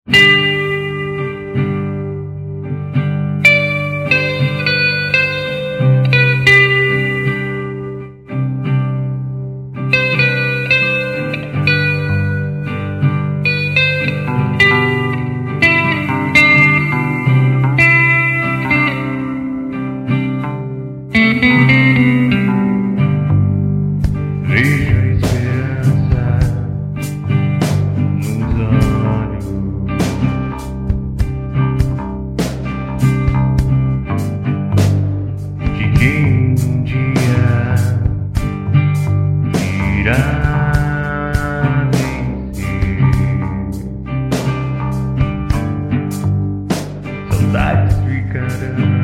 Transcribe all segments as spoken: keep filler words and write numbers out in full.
Saudades ficarão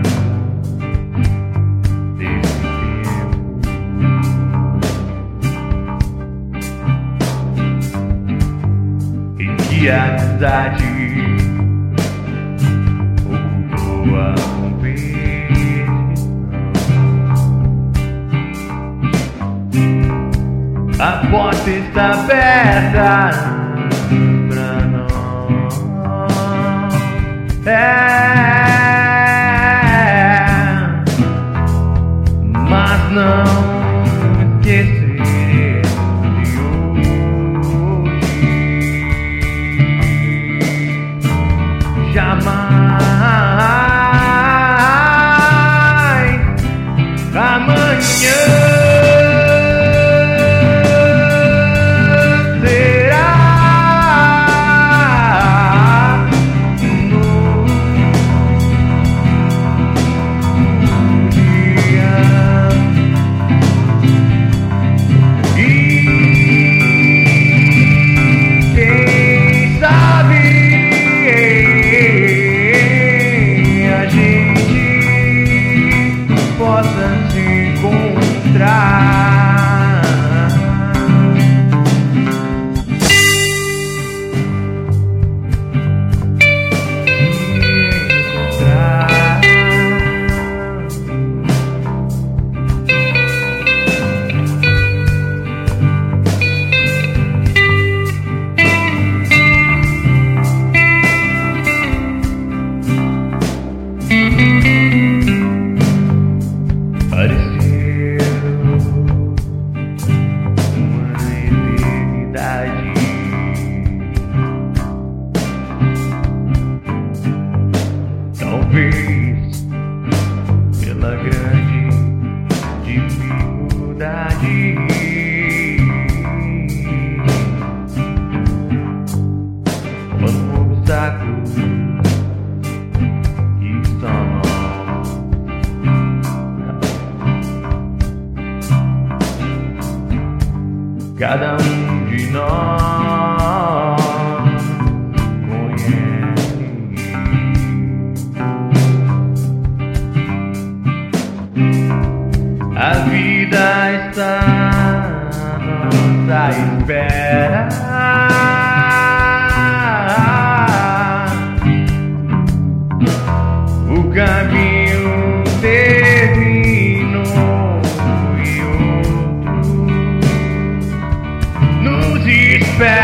desse tempo em que a amizade ocupou a competição. A porta está aberta pra nós. É, mas não esqueceremos de hoje. Jamais. Amanhã possa se encontrar. Pareceu uma eternidade. Talvez pela grande dificuldade. Quando um obstáculo que só nós cada um de nós conhece. A vida está à nossa espera. O caminho terminou e outro nos espera.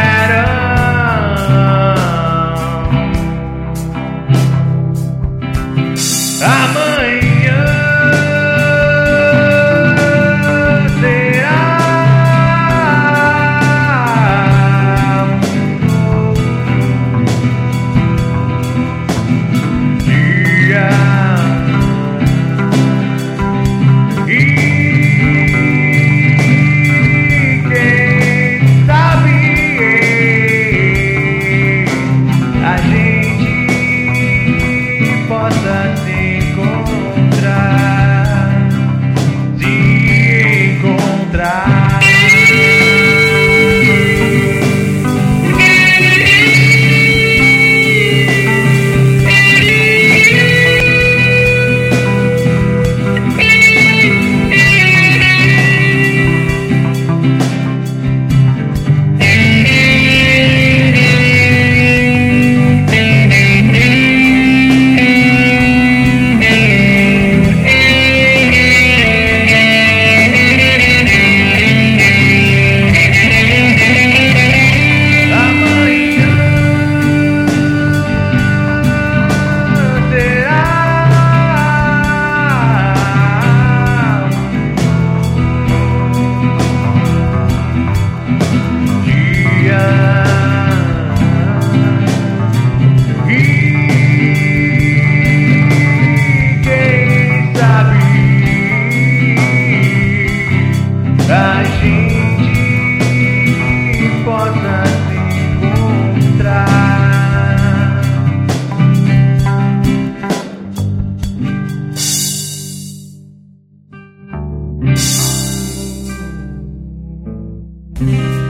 Música